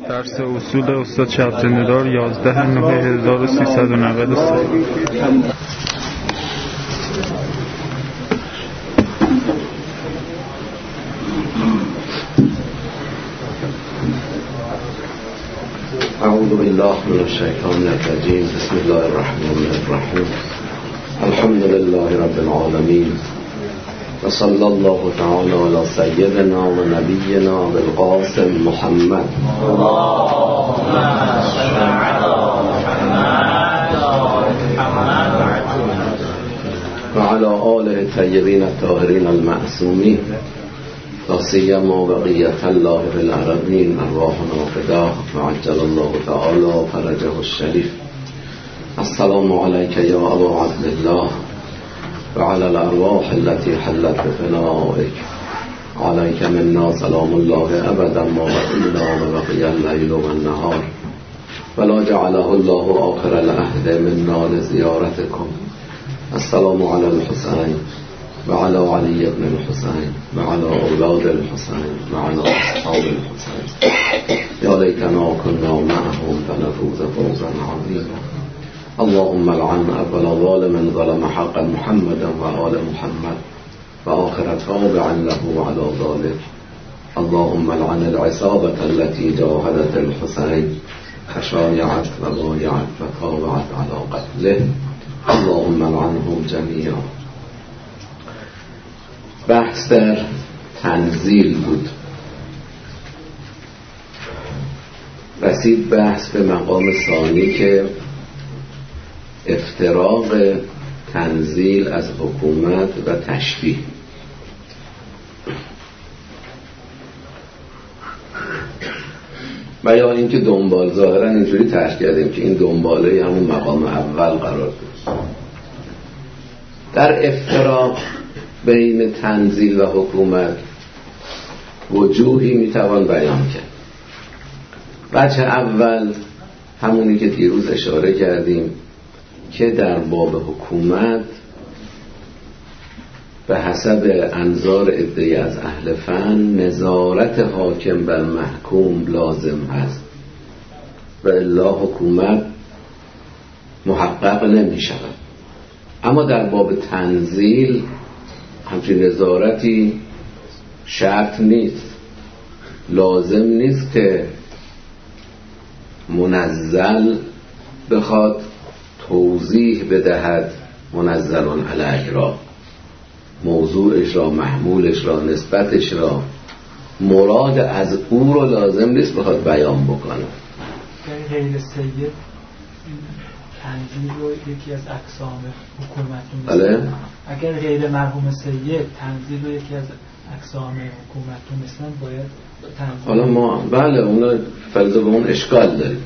درس اصول استاد شهاب ندا 11/9/1393. اعوذ بالله من الشیطان الرجیم. بسم الله الرحمن الرحیم. الحمد لله رب العالمین و صلی الله تعالی علی سیدنا و نبینا بالقاسم محمد و علی آله الطیبین الطاهرین المعصومین لا سیما بقیة الله فی الارضین ارواحنا فداه و عجل الله تعالی فرجه الشریف. السلام علیک یا ابا عبدالله و علی الارواح التي حلت بفنائک. علیک منا سلام الله ابدا ما بقینا و بقی اللیل و النهار ولا جعله الله آخر العهد منا لزیارتکم. السلام علی الحسین و علی علی ابن الحسین و علی اولاد الحسین و علی اصحاب الحسین. یا لیتنا کنا معهم فنفوز فوزا عظیما. اللهم لعن اول ظالم ظلم حق محمد و آل محمد و آخر تابع له على ذلك. اللهم لعن العصابة التي جاهدت الحسين فشايعت و بايعت و تابعت على قتله. اللهم لعنهم جميعا. بحث در تنزیل بود. رسید بحث به مقام ثانی که افتراق تنزیل از حکومت و تشبیه. و یا اینکه دنبال ظاهرا اینجوری طرح کردیم که این دنباله همون مقام اول قرار بود. در افتراق بین تنزیل و حکومت وجوهی میتوان بیان کرد. وجه اول همونی که دیروز اشاره کردیم که در باب حکومت به حسب انظار عده‌ای از اهل فن نظارت حاکم بر محکوم لازم هست و الا حکومت محقق نمی شود. اما در باب تنزیل همچین نظارتی شرط نیست، لازم نیست که منزل بخواد توضیح بدهد منزل علیه را، موضوعش را، محمولش را، نسبتش را، مراد از او رو لازم نیست بخواد بیان بکنه. غیر سید تنزیل رو یکی از اقسام حکومت بله؟ اگر غیر مرحوم سید تنزیل رو یکی از اقسام حکومت دونستن باید تنزیل. حالا ما بله اون فرض به اون اشکال داریم.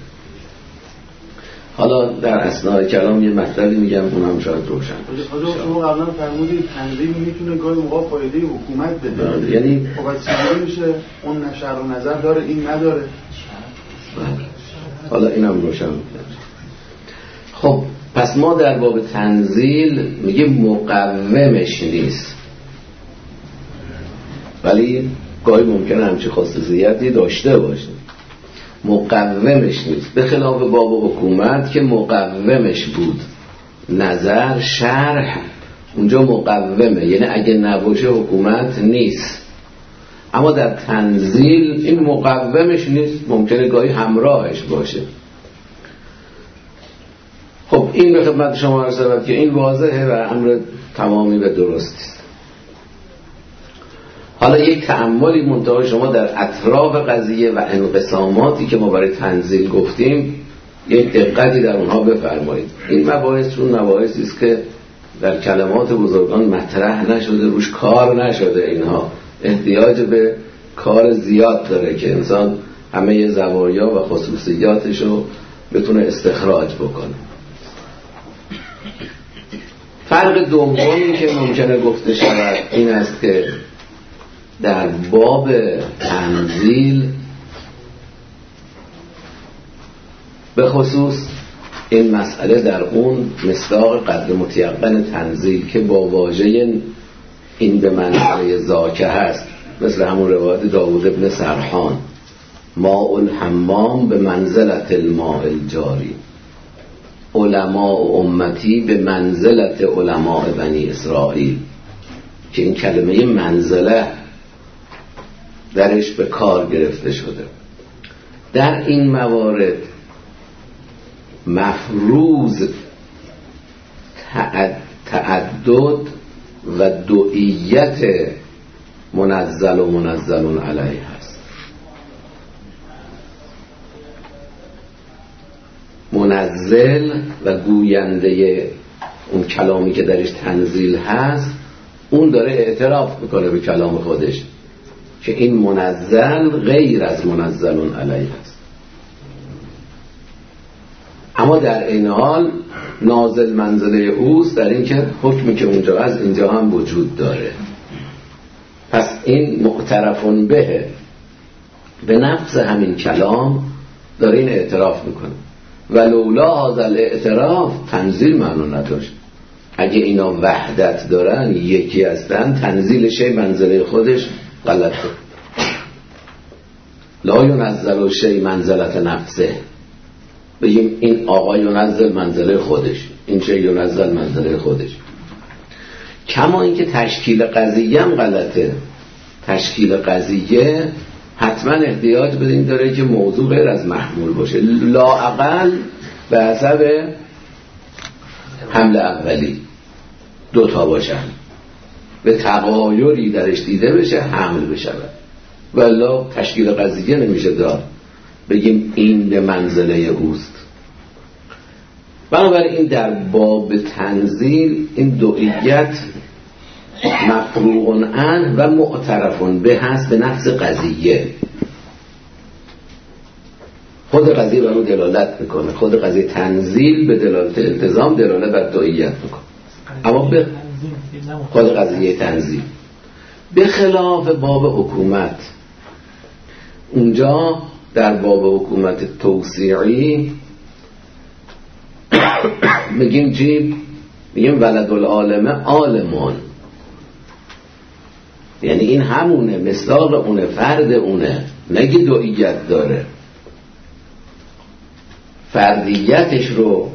حالا در اثناء کلام یه مطلبی میگم اونم شاید روشن باشه. حالا شما قبلا فرمودید تنظیم میتونه گاهی موقع فایده حکومت بده. یعنی خب میشه اون نشر و نظر داره این نداره. حالا اینم روشن میشه. خب پس ما در باب تنزیل میگیم مقومش نیست، ولی گاهی ممکنه همچی خاصیتی داشته باشه. مقومش نیست، به خلاف باب حکومت که مقومش بود. نظر شرح اونجا مقومه، یعنی اگه نباشه حکومت نیست. اما در تنزیل این مقومش نیست، ممکنه گاهی همراهش باشه. خب این به خدمت شما عرض شود که این واضحه و امر تمامی و درست است. حالا یک تأملی منتها شما در اطراف قضیه و انقساماتی که ما برای تنزیل گفتیم یک دقتی در اونها بفرمایید. این مباحث چون مباحثی است که در کلمات بزرگان مطرح نشده، روش کار نشده، اینها احتیاج به کار زیاد داره که انسان همه زوایا و خصوصیاتش رو بتونه استخراج بکنه. فرق دومی که ممکنه گفته شود این است که در باب تنزیل به خصوص این مسئله در اون مصداق قدر متیقن تنزیل که با واژه این به منزله ذاکه هست، مثل همون روایت داوود ابن سرحان ماء الحمام به منزلت الماء الجاری، علماء امتی به منزلت علماء بنی اسرائیل، که این کلمه منزله درش به کار گرفته شده. در این موارد مفروض تعدد و دوئیت منزل و منزل علیه هست. منزل و گوینده اون کلامی که درش تنزیل هست، اون داره اعتراف میکنه به کلام خودش که این منزل غیر از منزل علیه هست، اما در این حال نازل منزله اوست در این که حکمی که اونجا از اینجا هم وجود داره. پس این معترفون به نفس همین کلام داره این اعتراف میکنه. ولولا هذا الاعتراف تنزیل معنی نداشت. اگه اینا وحدت دارن، یکی هستن، تنزیل شی منزله خودش غلطه. لا ینزل شی منزلت نفسه، بگیم این آقا ینزل منزله خودش، این شی ینزل منزله خودش. کما اینکه تشکیل قضیه هم غلطه. تشکیل قضیه حتما احتیاج به این داره که موضوع غیر از محمول باشه، لااقل به حسب حمل اولی دوتا باشن، به تغایری درش دیده بشه حمل بشه. والا تشکیل قضیه نمیشه داد بگیم این به منزله اوست. بنابراین در باب تنزیل این دوئیت مفروغ عنه و معترف به هست به نفس قضیه. خود قضیه بر او دلالت میکنه، خود قضیه تنزیل به دلالت التزام دلالت بر دوئیت میکنه، اما به خود قضیه تنزیل. به خلاف باب حکومت، اونجا در باب حکومت توسیعی میگیم چی؟ میگیم ولد العالم عالمون، یعنی این همونه، مصداق اونه، فرد اونه، نگی دوئیت داره، فردیتش رو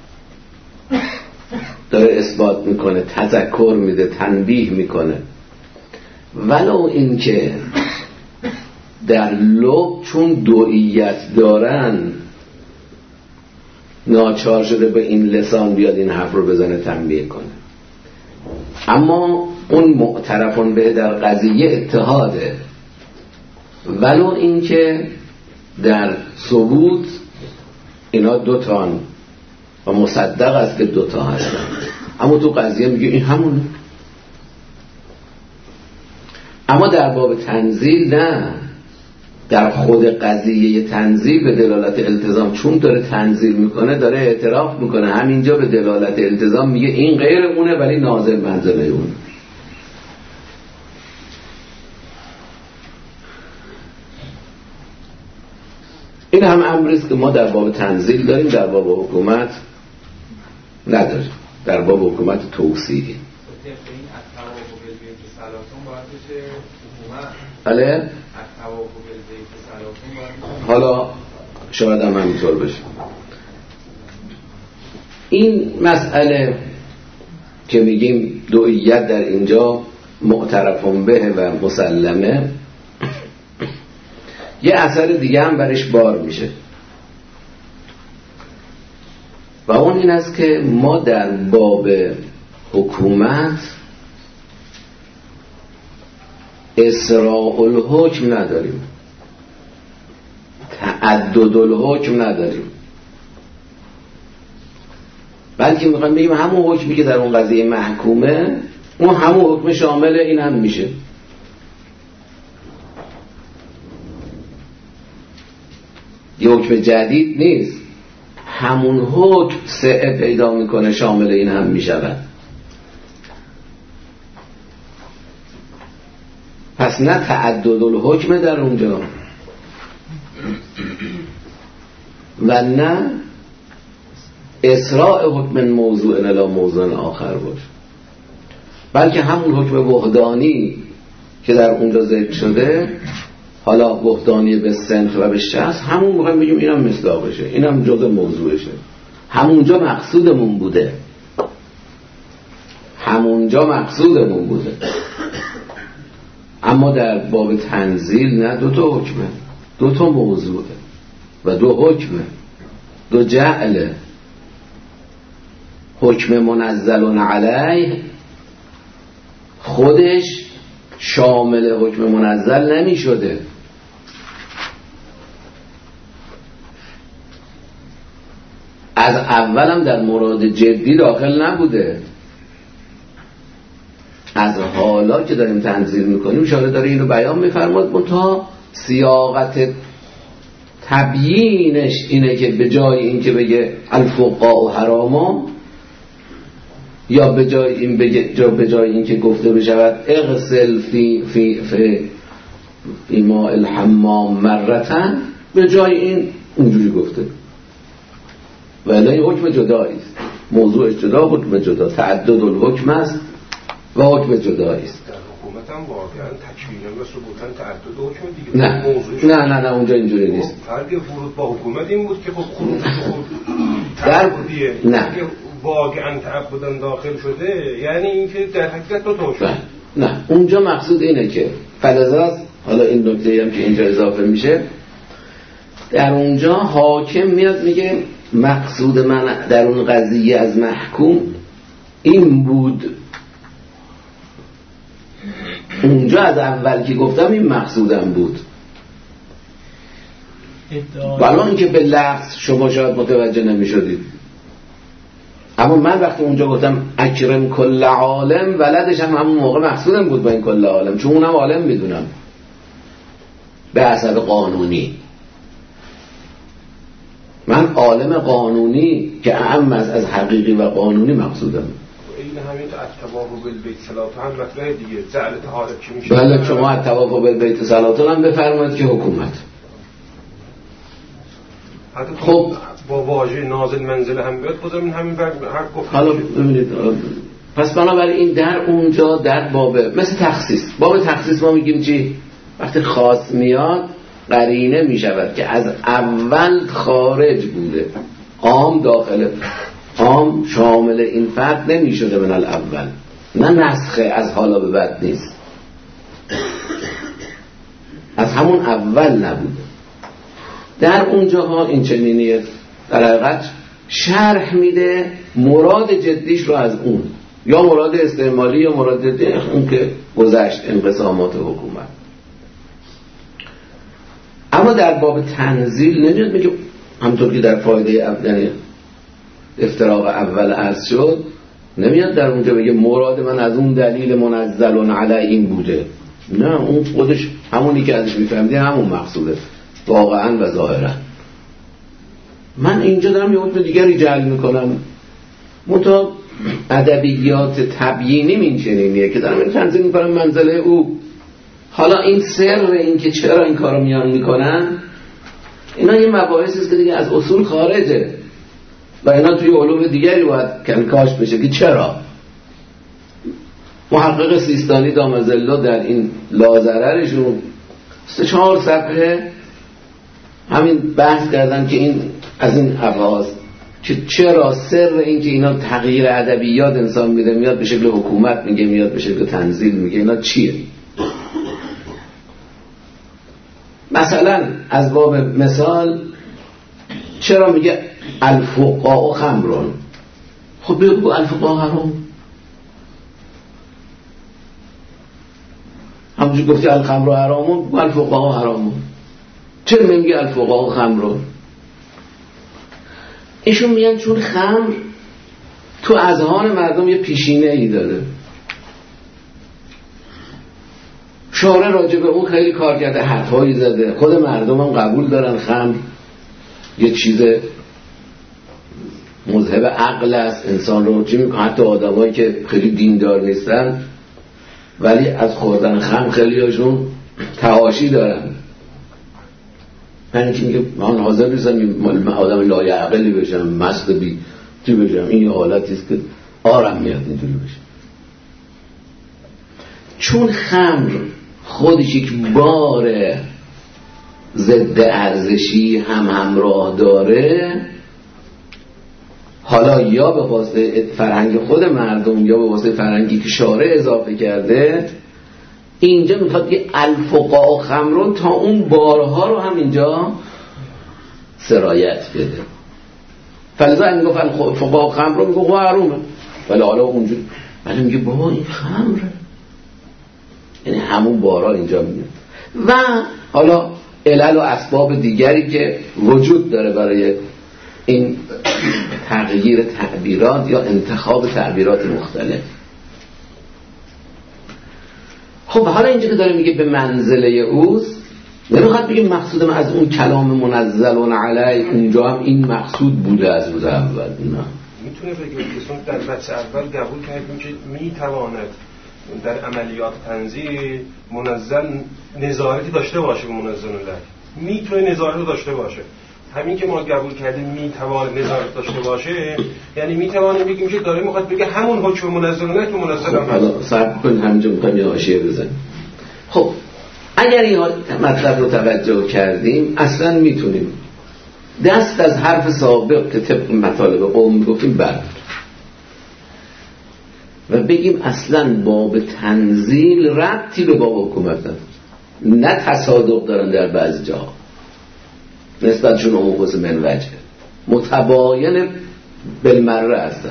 داره اثبات میکنه، تذکر میده، تنبیه میکنه. ولو این که در لب چون دوئیت دارن ناچار شده به این لسان بیاد این حرف رو بزنه تنبیه کنه، اما اون معترفون به در قضیه اتحاده. ولو این که در ثبوت اینا دوتان و مصدق است که دوتا هستن، اما تو قضیه میگه این همونه. اما در باب تنزیل نه، در خود قضیه تنزیل به دلالت التزام چون داره تنزیل میکنه داره اعتراف میکنه، همینجا به دلالت التزام میگه این غیر اونه ولی نازل منزله اونه. این هم امریست که ما در باب تنزیل داریم، در باب حکومت نداریم، در باب حکومت توسیعی. بله؟ حالا شاید هم همینطور بشه. این مسئله که میگیم دوئیت در اینجا معترفون به و مسلمه، یه اثر دیگه هم برش بار میشه و اون این است که ما در باب حکومت اسراء الحکم نداریم، تعدد الحکم نداریم، بلکه میخوایم بگیم همون حکمی که در اون قضیه محکومه اون همون حکم شامل این هم میشه. یه حکم جدید نیست، همون حکم سعه پیدا میکنه شامل این هم میشود. پس نه تعدد الحکم در اونجا و نه اسراء حکم موضوع الی موضوع آخر باشه، بلکه همون حکم وحدانی که در اونجا ذکر شده حالا بهتانی به سنت و به شخص، همون موقع بگیم اینم مصداقشه، اینم جزء موضوعشه. همونجا مقصودمون بوده، همونجا مقصودمون بوده. اما در باب تنزیل نه، دو تا حکمه، دو تا موضوعه و دو حکمه، دو جعله. حکم منزل علیه خودش شامل حکم منزل نمی شده. از اولم در مراد جدی داخل نبوده. از حالا که داریم تنزیل میکنیم شارع داره اینو بیان میفرماد، منتها سیاقت تبیینش اینه که به جای این که بگه الفقاء حراما، یا به جای این بگه، به جای این که گفته بشود اغسل فی ماء الحمام مرتن، به جای این اونجوری گفته. ولی این حکم جدایی است، موضوع جدا، حکم جدا، تعدد الحکم است و حکم جدایی است. در حکومت هم واقعا تکوینه و ثبوتاً تعدد حکم دیگه. نه اونجا اینجوری نیست. فرق ورود با حکومت این بود که خب خروج در نه واقعا تعبداً داخل شده، یعنی اینکه در حقیقت دو تا حکم. نه اونجا مقصود اینه که فلذا حالا این نکته هم که اینجا اضافه میشه، در اونجا حاکم میاد میگه مقصود من در اون قضیه از محکوم این بود. اونجا از اول که گفتم این مقصودم بود، ولی اینکه به لفظ شما شاید متوجه نمی شدید. اما من وقتی اونجا گفتم اکرم کل عالم، ولدش هم همون موقع مقصودم بود با این کل عالم، چون اونم عالم میدونم به حسب قانونی. من عالم قانونی که اعم از حقیقی و قانونی مقصودم. این همین الطواف بالبیت صلات هم مطلع دیگه، جعل طهارت چی میشه؟ بله شما الطواف بالبیت صلات هم بفرمایید که حکومت. خب با واژه نازل منزل هم بیاد، خودم همین هر گفت. حالا ببینید، پس بنابراین در اونجا در باب مثل تخصیص، باب تخصیص ما میگیم چی؟ وقتی خاص میاد قرینه میشود که از اول خارج بوده، عام داخله، عام شامل این فرد نمیشده من الاول، نه نسخه از حالا به بعد نیست، از همون اول نبوده. در اونجاها این چنینیه، در حقیقت شرح میده مراد جدیش رو از اون، یا مراد استعمالی یا مراد جدی اون که گذشت انقسامات حکومت. اما در باب تنزیل نمیاد میگه همطور که در فایده یعنی افتراق اول عرض شد، نمیاد در اونجا بگه مراد من از اون دلیل منزل علی این بوده. نه، اون خودش همونی که ازش میفهمدی همون مقصوده واقعا و ظاهرا. من اینجا دارم یه حکم دیگری جعل میکنم، منتها ادبیات تبیینی این چنینیه که دارم این تنزیل میکنم منزله او. حالا این سر این که چرا این کارو میان میکنن، اینا یه مباحثی است که دیگه از اصول خارجه و اینا توی علوم دیگری باید کنکاش بشه که چرا. محقق سیستانی دامزلا در این لازررشون 3-4 صفحه همین بحث کردن که این از این ابحاث که چرا سر این که اینا تغییر ادبیات انسان میده، میاد به شکل حکومت میگه، میاد به شکل تنزیل میگه، اینا چیه؟ مثلا از باب مثال چرا میگه الفقاء خمرون؟ خب بگو الفقاء حرام، همونجور گفتی الخمر حرامون، بگو الفقاء حرامون. چرا نمیگه الفقاء خمرون؟ ایشون میگن چون خمر تو اذهان مردم یه پیشینه ای داره، شارع راجع به اون خیلی کار کرده، حرفایی زده، خود مردم هم قبول دارن خمر یه چیز مذهب عقل است، انسان رو چی میکنه، حتی آدمایی که خیلی دیندار نیستن ولی از خوردن خمر خیلی هاشون تعاشی دارن. من که میگه من حاضر نیستم آدم لایعقلی بشم، مست بی چی بشم، این حالتی است که آرام میاد اینطوری بشه. چون خمر خودش یک بار ضد ارزشی هم همراه داره، حالا یا به واسطه فرهنگ خود مردم یا به واسطه فرهنگی که شارع اضافه کرده، اینجا میخواد که الفقاء خمرون تا اون بارها رو هم اینجا سرایت بده. فلذا این گفت الفقاء خمرون میگه حرومه، ولی حالا اونجا ولی میگه بابا این خمره، یعنی همون بارها اینجا میاد. و حالا علل و اسباب دیگری که وجود داره برای این تغییر تعبیرات یا انتخاب تعبیرات مختلف. خب حالا اینجا که داره میگه به منزله اوست، نمیخواد بگه مقصودم از اون کلام منزل و علی اونجا هم این مقصود بوده از روز اول. نه، میتونه بگه که در بحث اول قبول کردیم که میتواند در عملیات تنزیل منزل نظارتی داشته باشه به منزل الله، میتونه نظارت داشته باشه. همین که ما قبول کردیم میتواند نظارت داشته باشه، یعنی میتوانیم بگیم که داره میخواد بگه همون حکم منزل الله تو منزل الله. حالا صبر کن، همینجا میخوایم یه حاشیه بزنیم. خب اگر این مطلب رو توجه کردیم، اصلا میتونیم دست از حرف سابق که طبق مطالب قوم میگفتیم برد و بگیم اصلا باب تنزیل ربطی به باب حکومت نداره، نه تصادق دارن در بعضی جاها نسبتشون اوقوس من وجه متباین بالمره هستن.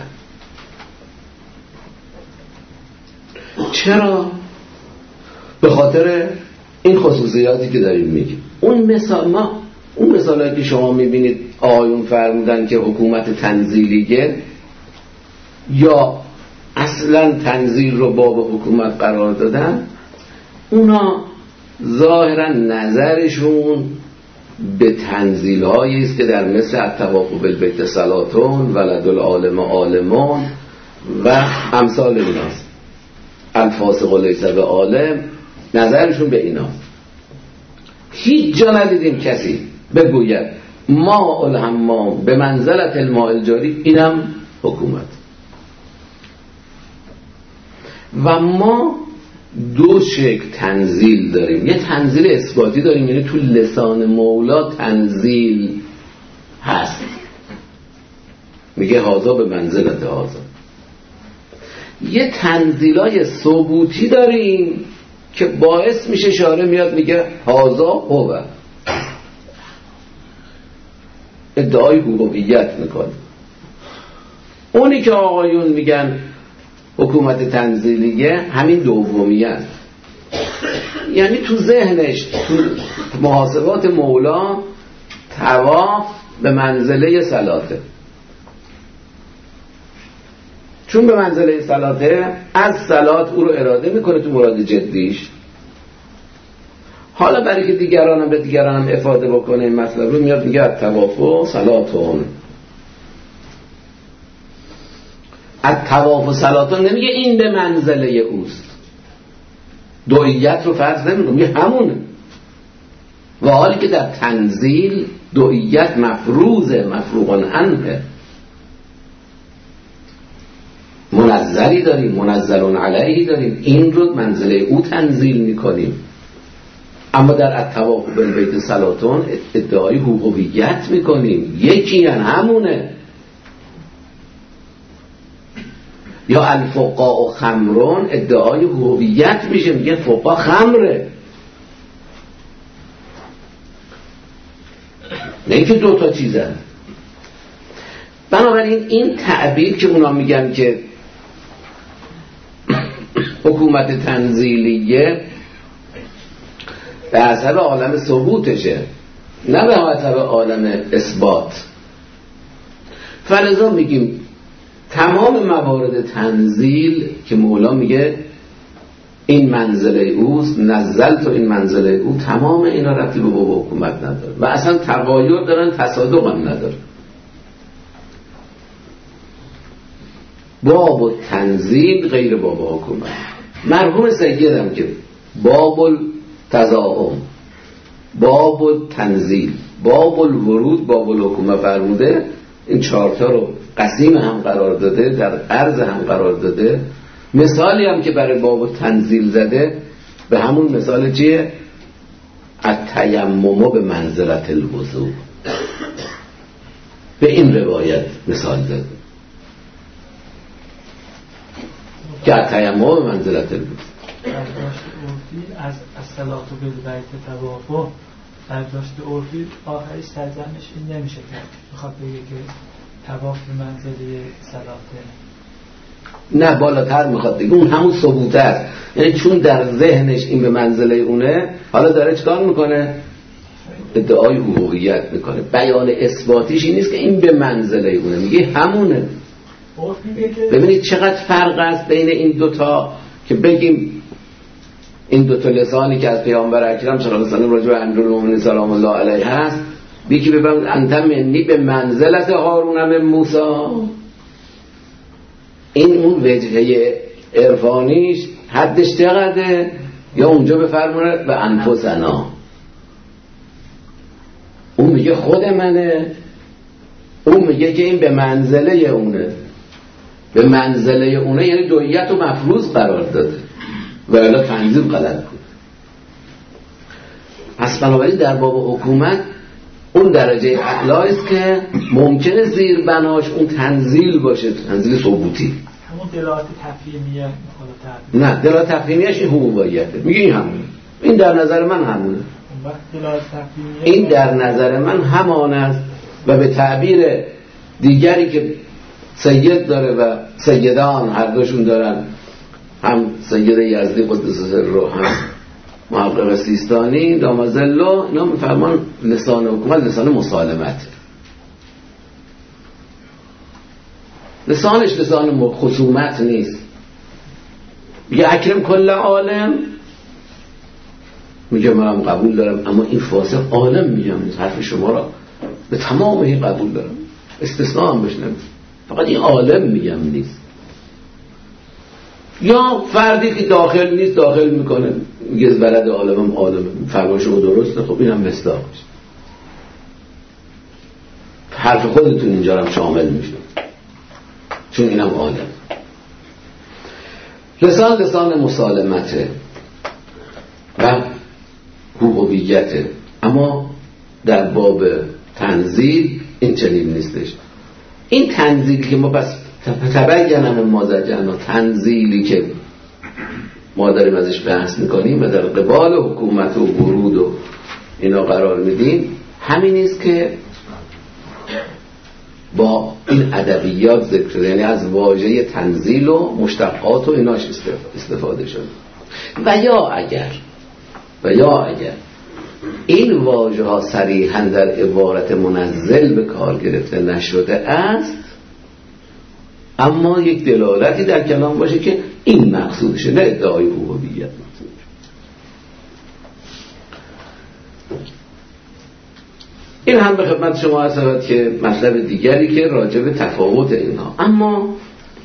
چرا؟ به خاطر این خصوصیاتی که داریم میگیم. اون مثالایی که شما میبینید آیون فرمودن که حکومت تنزیلیه یا اصلا تنزیل رو باب حکومت قرار دادن، اونا ظاهرا نظرشون به تنزیل هایی است که در مثل التوافق بالبیت صلاتون، ولد العالم عالمون و امثال ایناست، الفاسق لیس به عالم، نظرشون به اینا. هیچ جا ندیدیم کسی بگوید ما الحمام به منزلت الماء الجاری، اینم حکومت. و ما دو شکل تنزیل داریم، یه تنزیل اثباتی داریم، یعنی تو لسان مولا تنزیل هست، میگه هازا به منزلت هازا. یه تنزیلای ثبوتی داریم که باعث میشه شارع میاد میگه هازا هو، ادعای هویت میکنه. اونی که آقایون میگن حکومت تنزیلیه همین دومیه، یعنی تو ذهنش تو محاسبات مولا طواف به منزله صلاته، چون به منزله صلاته از صلات او رو اراده میکنه تو مراد جدیش. حالا برای که دیگرانم به دیگرانم افاده بکنه این مطلب رو میاد میگه الطواف صلاتون. الطواف و صلاتون نمیگه این به منزله اوست، دوئیت رو فرض نمیکنه، میگه همونه. و حالی که در تنزیل دوئیت مفروضه، مفروغ عنه، منزلی داریم، منزل علیه داریم، این رو منزله او تنزیل میکنیم. اما در الطواف بالبیت صلاتون ادعای هویت میکنیم، یکی همونه. یا الفقاء خمرون ادعای هویت میشه، میگه فقاء خمره، نه اینکه دو تا چیزه. بنابراین این تعبیر که اونا میگن که حکومت تنزیلیه به حسب عالم ثبوتشه، نه به حسب عالم اثبات. فلذا میگیم تمام موارد تنزیل که مولا میگه این منزله اوست، نزل تو این منزله او، تمام اینا ربطی به باب حکومت نداره و اصلا تغایر دارن، تصادق هم نداره. باب تنزیل غیر باب حکومت. مرحوم سیدم که باب التزاحم، باب التنزیل، باب الورود، باب الحکومت فرموده، این چهارتا رو قسیم هم قرار داده، در عرض هم قرار داده. مثالی هم که برای باب تنزیل زده به همون مثال چیه؟ التیمم به منزلت الوضوء. به این روایت مثال داده که التیمم به منزلت الوضوء. برداشت عرفی از الصلاة بالبیت طواف، برداشت عرفی آخرش سرزنش این نمیشه کرد، میخواد بگه که طواف به منزله صلاته. نه بالاتر میخواد بگه اون همون ثبوت است، یعنی چون در ذهنش این به منزله اونه، حالا داره چکار میکنه؟ ادعای الوهیت میکنه. بیان اثباتیش این نیست که این به منزله اونه، میگه همونه. ببینید چقدر فرق است بین این دوتا که بگیم این دوتا لسانی که از پیامبر اکرم صلی الله علیه و آله راجع به امیرالمومنین سلام الله علیه هست، یکی ببین انت منی به منزلت هارون من موسی، این اون وجهه عرفانیش حدش چقدره؟ یا اونجا بفرمونه به انفسنا، اون میگه خود منه، اون میگه که این به منزله اونه. به منزله اونه یعنی دویت و مفروض قرار داده و الا تنزیل غلط بود. پس بنابراین در باب حکومت اون درجه اعلی است که ممکنه زیر بناش اون تنزیل باشه، تنزیل ثبوتی. همون دلالت تفهیمیه. نه دلالت تفهیمیش این حقوقیته، میگه این همونه، این در نظر من همونه، این در نظر من همان است. و به تعبیر دیگری که سید داره و سیدان هر دوشون دارن، هم سید یزدی قدس سره هم محقق سیستانی دامازلو، اینا میفرمان لسان حکومت لسان مسالمت، لسانش لسان خصومت نیست. میگه اکرم کل عالم، میگه منم قبول دارم اما این فاسق عالم میگم نیست، حرف شما را به تمام این قبول دارم، استثناء هم بشنم، فقط این عالم میگم نیست. یا فردی که داخل نیست داخل میکنه، میگه بلد عالمم عالمه، فرمان شما درسته، خب اینم مصداق میشه، حرف خودتون اینجا هم شامل میشه، چون اینم عالم. لسان مسالمته و حقوقیته، اما در باب تنزیل این چنین نیستش. این تنزیل که ما بس تبینم مازجن و تنزیلی که ما داریم ازش بحث میکنیم و در قبال حکومت و ورود و اینا قرار میدیم، همین است که با این ادبیات ذکر شده، یعنی از واژه تنزیل و مشتقات و ایناش استفاده شده. و یا اگر این واژه ها صریحاً در عبارت منزل به کار گرفته نشده است، اما یک دلالتی در کلام باشه که این مقصودشه، نه ادعای ربوبیت مقصود. این هم به خدمت شما عرض که مطلب دیگری که راجع به تفاوت اینها. اما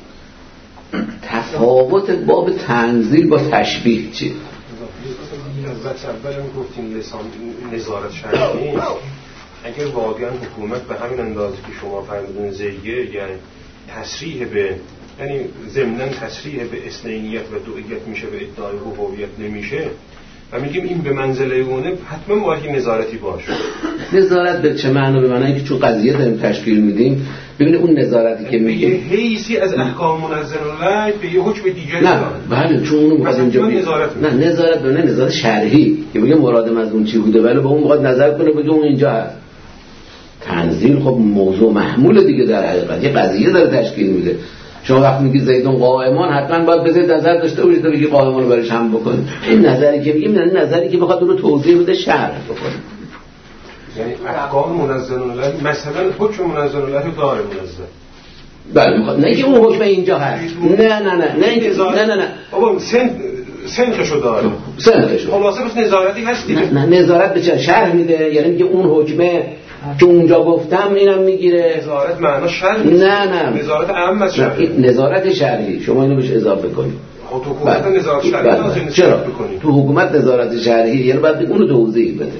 تفاوت باب تنزیل با تشبیه چیه؟ از اول هم گفتیم لسان نظارت شرعی نیست. اگر واقعا حکومت به همین اندازه که شما فرمودین زیگه، یعنی تصریح به، یعنی ضمناً تصریح به اثنینیت و دوئیت میشه، به ادعای ربوبیت نمیشه و میگیم این به منزله اونه، حتما باید نظارتی باشه. نظارت به چه معنی؟ به معنی که چون قضیه داریم تشکیل میدیم، ببینید اون نظارتی که میگه حیثی از احکام منزل الله به یه حکم دیگه نه، بله، چون اون مثلا اینجا نظارت به نظارت شرعی که بگه مرادم از اون چی بوده، ولی با اون میخواد نظر کنه بگه اون اینجا هست. تنزیل خب موضوع محمول دیگه، در حقیقت یه قضیه داره تشکیل میده. شما وقتی میگی زیدون قائمان، حتما باید بذارید نظر داشته باشید تا بگی قائمان رو برش هم بکنید. این نظری که میگیم یعنی نظری که بخواد اون رو توضیح بده، شرح بکنه. یعنی احکام منزل الله، مثلا حکم منزل الله رو داره منزل. بله میخواد، نه که اون حکم اینجا هست، نه بابا سنخشو داره، سنخشو خلاصه بس نظارتی هست دیگه. نه نظارت به چه شرح میده، یعنی میگه اون حکمه که اونجا گفتم اینم میگیره. نظارت معنا شرح نه نظارت عام از شرح، نظارت شرعی شما اینو بهش اضافه کنید. تو حکومت نظارت شرعی لازم چرا بکنید؟ تو حکومت نظارت شرعی یعنی باید اونو توضیح بده.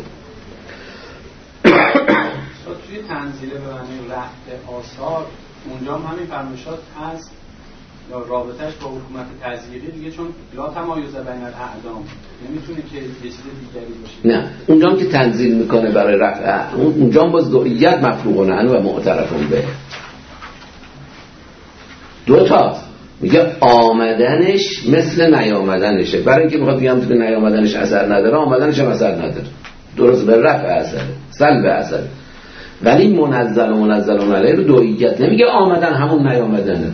توی تنزیل به معنی رفع آثار اونجا هم همین فرمایشات هست یا رابطش با حکومت تزییقی دیگه، چون لا تمایز بین الاعلام نمیتونه که یه چیز دیگری باشه. نه اونجا که تنزیل میکنه برای رفع، اونجا باز دوئیت مفروغ عنه و معترف به. دو تا میگه آمدنش مثل نیامدنشه، برای اینکه میخواد بگم که نیامدنش اثر نداره، آمدنش هم اثر نداره، درست به رفع اثر سلب اثر. ولی منزل و منزل علیه رو دوئیت نمیگه آمدن همون نیامدنه،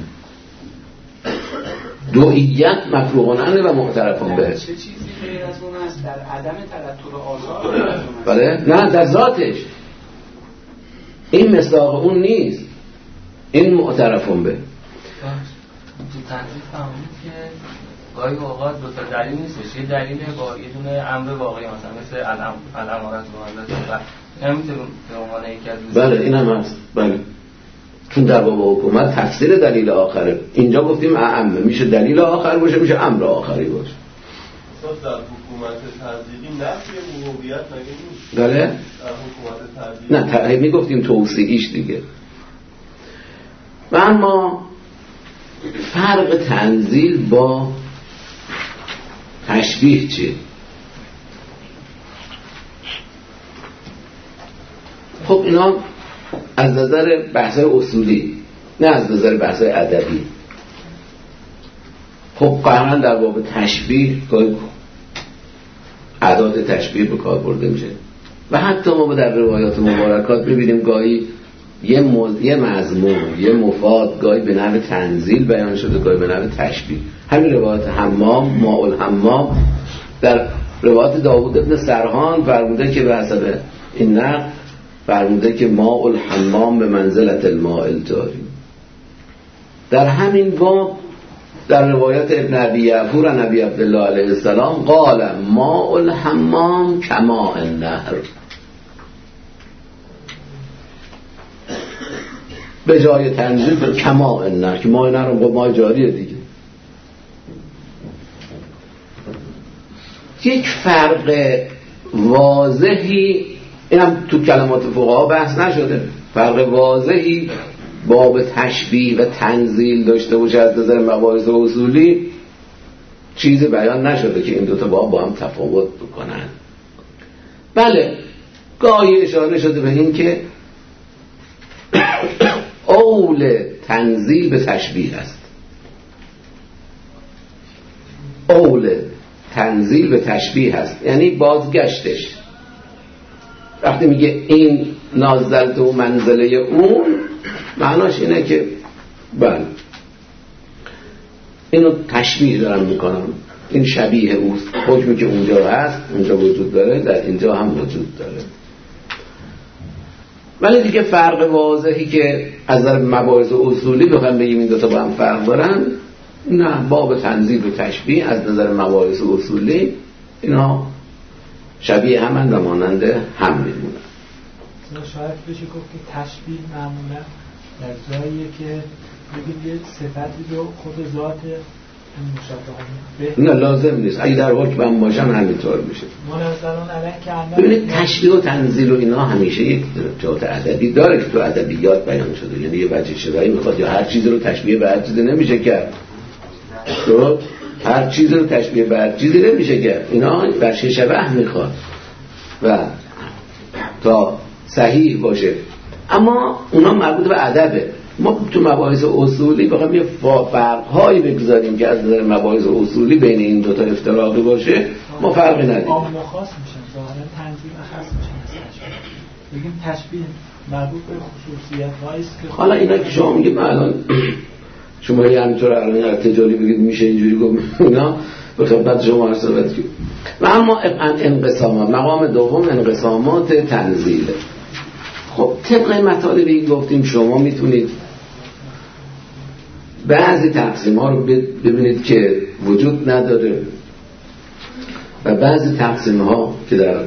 دوئیت مفروغ عنه و معترف به. چه چیزی غیر از اون است در عدم ترتب آثار؟ بله نه در ذاتش، این مصداق اون نیست، این معترف به. تو تنظیم فهمید که گاهی اوقات دو تا دلیل نیستش، یه دلیل با یه دونه امر واقعی، مثلا مثل الامارات بالمعروف و نمیتونه به عنوان یکی از بله این هم هست. بله چون در باب حکومت تفسیر دلیل آخره، اینجا گفتیم اعمه، میشه دلیل آخر باشه، میشه امر آخری باشه. در حکومت تزییقی نفی ربوبیت مگه نیست؟ بله در حکومت تزییقی نه تقریبا میگفتیم توسیعیش دیگه. و اما فرق تنزیل با تشبیه چیه؟ خب اینا از نظر بحث‌های اصولی، نه از نظر بحث‌های ادبی. خب قطعاً در باب تشبیه گاهی ادات تشبیه به کار برده میشه و حتی ما در روایات مبارکات ببینیم گاهی یه مضمون، یه مفاد گاهی به نحو تنزیل بیان شده، گاهی به نحو تشبیه. همین روایت حمام، ماء الحمام، در روایت داوود بن سرحان فرموده که به حسب این نقل فرموده که ماء الحمام به منزلت الماء الجاری. در همین باب در روایت ابن ابی یعفور عن ابی عبدالله علیه السلام قال ماء الحمام کماء النهر، به جای تنزیل به کماء النهر که ماء النهر با ماء جاریه دیگه. یک فرق واضحی، اینم تو کلمات فقها بحث نشده، فرق واضحی باب تشبیه و تنزیل داشته باشه از نظر مباحث اصولی، چیز بیان نشده که این دوتا باب با هم تفاوت بکنن. بله گاهی اشاره شده به این که اول تنزیل به تشبیه است، اول تنزیل به تشبیه است، یعنی بازگشتش وقتی میگه این نازلت و منزله اون، معناش اینه که بله اینو تشبیه دارم میکنم، این شبیه اوست، حکمی که اونجا هست اونجا وجود داره، در اینجا هم وجود داره. ولی دیگه فرق واضحی که از نظر مباحث اصولی بخوام بگیم این دوتا با هم فرق دارن، نه، باب تنزیل و تشبیه از نظر مباحث اصولی اینا شبیه همند و مانند هم میمونن. شاید بشه گفت که تشبیه معمولا در جاییه که بگید یه صفتی رو خود ذات مشابه نه لازم نیست، اگه در حکم هم باشم همینطور میشه. منزلون علیه که ببینید تشبیه و تنزیل و اینا همیشه یک جهت ادبی داره که تو ادبیات بیان شده، یعنی یه وجه شبهی میخواد، یا هر چیز رو تشبیه به هر چیز نمیشه کرد، تو هر چیز رو تشبیه به هر چیزی نمیشه کرد، اینا وجه شبه میخواد و تا صحیح باشه، اما اونا مربوط به ادبه. ما تو مباحث اصولی بخوام یه فرق‌هایی بگذاریم که از نظر مباحث اصولی بین این دو تا افتراقی باشه، ما فرقی نداریم. عام و خاص میشن، ظاهرا تنظیم خاص میشن. بگیم تشبیه مربوط به خصوصیت‌هایی است که حالا اینا که شما میگید الان شما یه همینطور الان تجاری بگید میشه اینجوری گفت، اینا به خدمت شما عرض کنم. و اما انقسامات، مقام دوم انقسامات تنزیل. خب طبق مطالبی گفتیم شما میتونید بعضی تقسیم ها رو ببینید که وجود نداره و بعضی تقسیم ها که در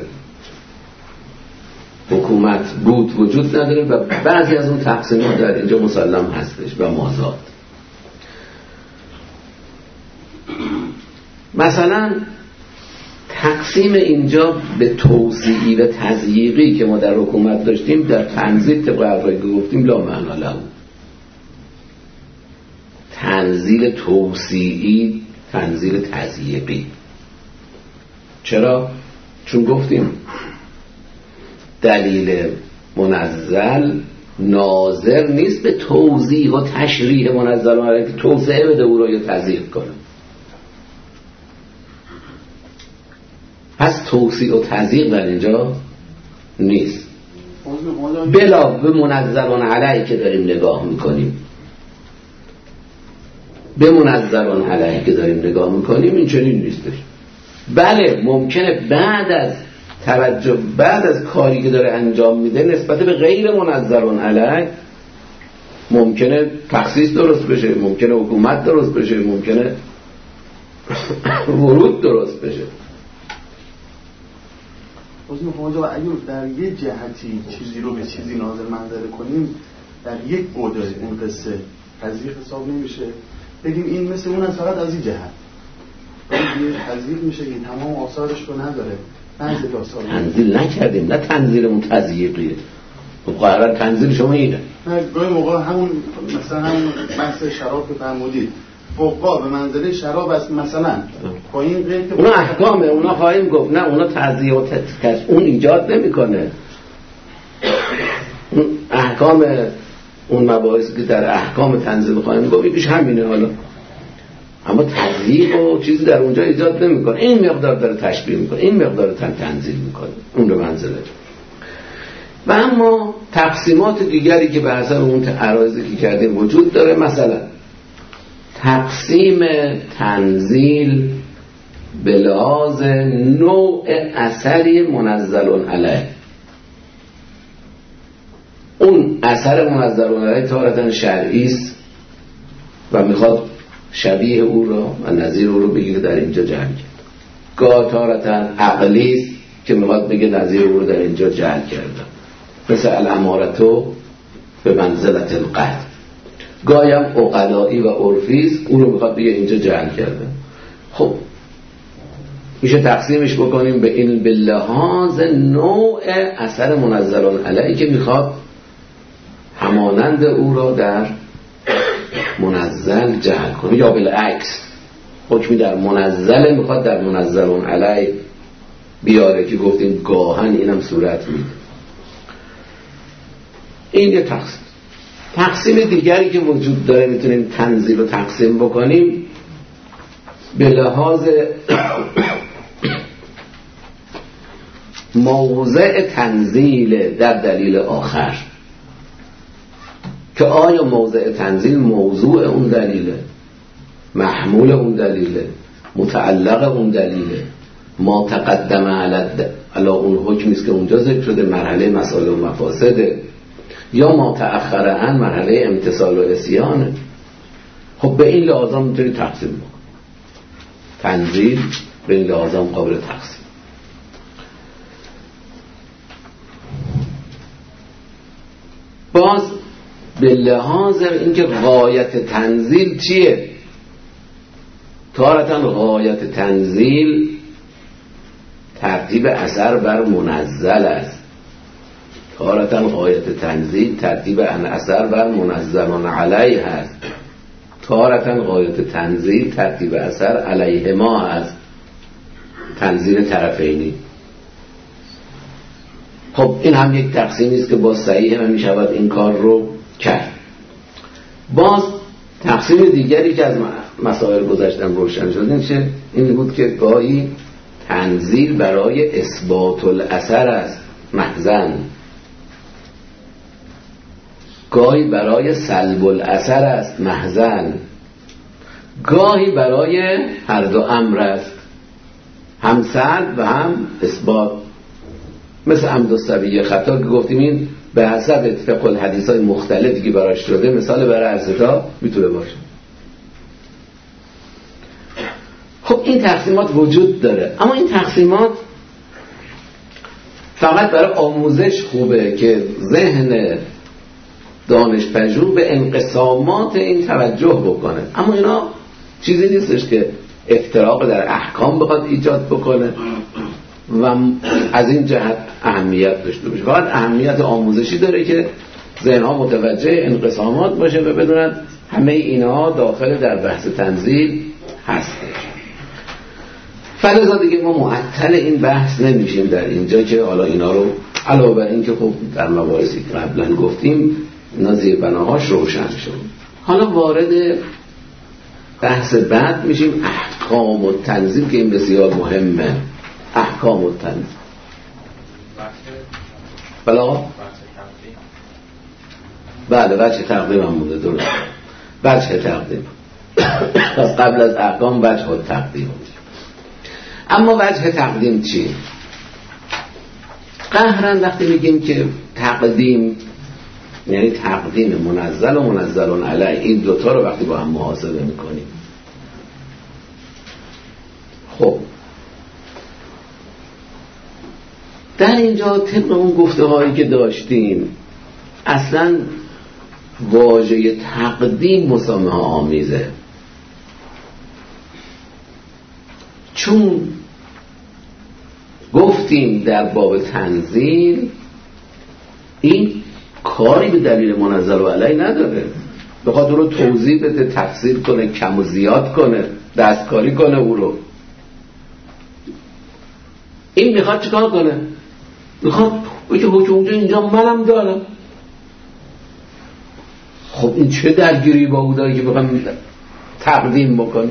حکومت بود وجود نداره و بعضی از اون تقسیم ها در اینجا مسلم هستش و مازاد. مثلا تقسیم اینجا به توسیعی و تضییقی که ما در حکومت داشتیم، در تنزیل طبق حرفی که گفتیم لا معنا له. تنزیل توسیعی، تنزیل تضییقی. چرا؟ چون گفتیم دلیل منزل ناظر نیست به توضیح و تشریح منزل علیه که توسعه بده او را یا تضییق کنه. پس توسیع و تضییق در اینجا نیست. بلا به منزل علیه که داریم نگاه میکنیم، به منزل علیه که داریم نگاه میکنیم این چنین نیستش. بله ممکنه بعد از توجه، بعد از کاری که داره انجام میده نسبت به غیر منزل علیه ممکنه تخصیص درست بشه، ممکنه حکومت درست بشه، ممکنه ورود درست بشه. اگه در یه جهتی چیزی رو به چیزی ناظر منظره کنیم در یک بعد اون قصه تضییق حساب نمیشه، بگیم این مثل اون فقط از این جهت یه تضییق میشه که تمام آثارش رو نداره. تنزیل نکردیم، نه تنزیلمون تضییقیه. قرار تنزیل شما اینه. گاهی موقع همون مثلا همون بحث شراب که فرمودید فقها به منزله شراب است مثلا با این قید که اونا احکامه، اونا خواهیم گفت نه اونا تضییق و تضییق اون ایجاد نمیکنه. اون احکام، اون مباحثی که در احکام تنزیل خواهیم گفت یکیش همینه. حالا اما تضییق و چیزی در اونجا ایجاد نمیکنه. این مقدار داره تشبیه میکنه، این مقدار تنزیل میکنه، اون رو منزله. و اما تقسیمات دیگری که به حسب اون عرایضی که کردیم وجود داره. مثلا تقسیم تنزیل به لحاظ نوع اثری منزل علیه. اون اثر منزل علیه تارة شرعی است و میخواد شبیه او را و نظیر او را بگیره در اینجا جمع کرد. گاه تارة عقلی است که میخواد بگه نظیر او را در اینجا جمع کرده، مثل الامارتو به منزلت القتل. گاهی هم عقلایی و عرفی است، او رو میخواد بگه اینجا جمع کرده. خب میشه تقسیمش بکنیم به این به لحاظ نوع اثر منزل علیه که میخواد همانند او را در منزل جعل کنه، یا بالعکس حکمی در منزل میخواد در منزل علیه بیاره که گفتیم گاهن اینم صورت میده. این یه تقسیم دیگری که وجود داره میتونیم تنزیل رو تقسیم بکنیم به لحاظ موضع تنزیل در دلیل آخر، که آیا موضع تنزیل موضوع اون دلیله، محمول اون دلیله، متعلق اون دلیله، ما تقدم علی اون حکمیست که اونجا ذکر شده، مرحله مسائل و مفاسده، یا ما تأخر عن مرحله امتصال و عصیانه. خب به این لحاظا میتونی تقسیم بکن. تنزیل به این لحاظا قابل تقسیم. باز به لحاظ اینکه غایت تنزیل چیه؟ تارة غایت تنزیل ترتیب اثر بر منزل است، تارة غایت تنزیل ترتیب اثر بر منزل علیه است، تارة غایت تنزیل ترتیب اثر علیه ما است، تنزیل طرفینی. خب این هم یک تقسیمی است که با صحیح هم میشود این کار رو کرد. باز تقسیم دیگری که از مسائل گذشتم روشن شد این بود که گاهی تنزیل برای اثبات الاثر است محضاً، گاهی برای سلب الاثر است محضاً، گاهی برای هر دو امر است، هم سلب و هم اثبات. مثل عمد الصبی خطا که گفتیم این به حسب اتفاق الحدیث های مختلفی که براش شده مثال برای ارزتا میتونه باشه. خب این تقسیمات وجود داره، اما این تقسیمات فقط برای آموزش خوبه که ذهن دانشپژوه به انقسامات این توجه بکنه، اما اینا چیزی نیستش که افتراق در احکام بخواد ایجاد بکنه و از این جهت اهمیت داشته باشه. فقط اهمیت آموزشی داره که ذهنها متوجه انقسامات باشه و بدونن همه اینا داخل در بحث تنزیل هستش. فلذا دیگه ما معطل این بحث نمیشیم در اینجا که حالا اینا رو علاوه بر این که خب در مباحثی که قبلا گفتیم اینا زیربناهاش روشن شد. حالا وارد بحث بعد میشیم، احکام و تنزیل، که این بسیار مهمه. احکام و تنزیل بله وجه تقدیم هم مونده، درست، وجه تقدیم پس قبل از احکام وجه تقدیم. اما وجه تقدیم چی؟ قهرن وقتی میگیم که تقدیم یعنی تقدیم منزل و منزل علیه، این دوتا رو وقتی با هم محاسبه میکنیم، خب در اینجا طبق اون گفته هایی که داشتیم اصلا واژه تقدیم مسامحه آمیزه، چون گفتیم در باب تنزیل این کاری به دلیل منزل و علیه نداره، بخاطر رو توضیح بده، تفسیر کنه، کم و زیاد کنه، دستکاری کنه او رو. این میخواد چیکار کنه؟ میخواد بگه حکم اونجا اینجا منم دارم. خب این چه درگیری با او داره که بخوام تقدیم بکنه؟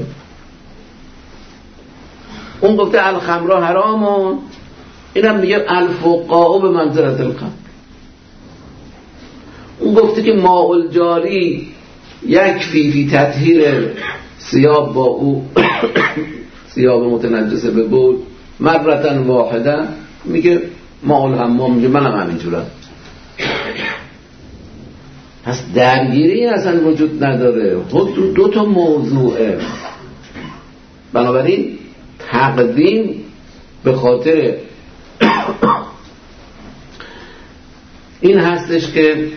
اون گفته الخمر حرامون، اینم میگه الفقاء به منزلت الخمر. اون گفته که ماء الجاری یکفی فی تطهیر ثیاب با او ثیاب متنجسه به بول مرة واحده، میگه ماء الحمام، میگه منم همینجورم. پس درگیری اصلا وجود نداره، خود دو تا موضوعه. بنابراین تقدیم به خاطر این هستش که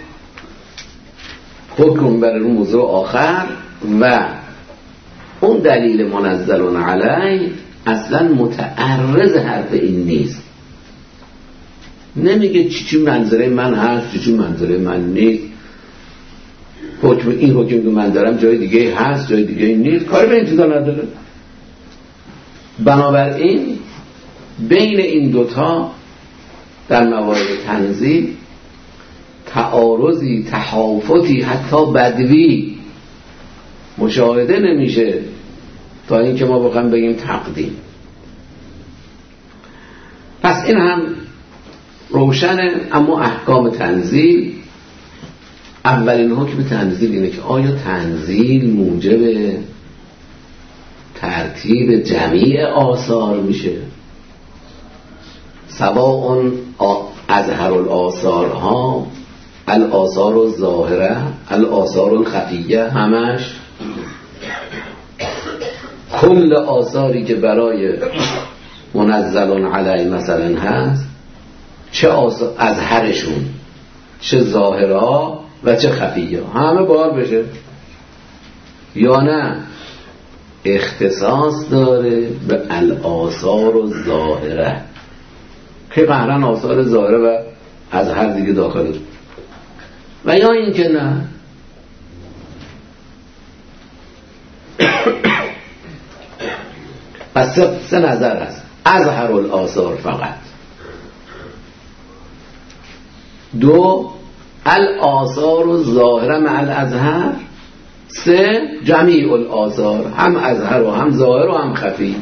حکم بر اون موضوع آخر و اون دلیل منزل علیه اصلا متعرض حرف این نیست. نمیگه چی منظره من هست، چی منظره من نیست، حکم این حکم که من دارم جای دیگه هست، جای دیگه نیست، کاری به این چیزا نداره. بنابراین بین این دوتا در موارد تنزیل تعارضی، تحافتی، حتی بدوی مشاهده نمیشه تا اینکه ما بخوایم بگیم تقدیم. پس این هم روشنه. اما احکام تنزیل، اولین حکم تنزیل اینه که آیا تنزیل موجب ترتیب جمیع آثار میشه؟ سواء اظهر الآثارها، الآثار الظاهره، الآثار الخفیه، همش کل آثاری که برای منزل علیه مثلا هست، چه اظهرشون، چه ظاهره و چه خفیه، همه بار بشه، یا نه اختصاص داره به الآثار الظاهره که قهرن آثار ظاهره و اظهر دیگه داخل، و یا این که نه پس سه نظر هست. اظهر الآثار فقط، دو الآثار الظاهره مع الازهر، سه جمیع الآثار، هم اظهر و هم ظاهر و هم خفی.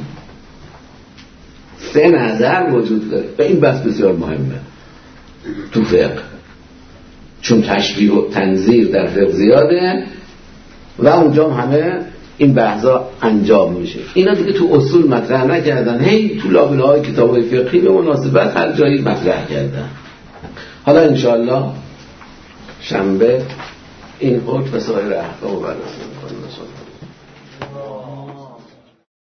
سه نظر وجود داره و این بحث بسیار مهمه تو فقه، چون تشبیه و تنظیر در فقه زیاده و اونجا همه این بحثا انجام میشه. اینا دیگه تو اصول مطرح نکردن، هی تو لابلای های کتابای فقهی به مناسبت هر جایی مطرح کردن. حالا انشاءالله شنبه این حکم و سایر احکام رو بررسی می‌کنیم.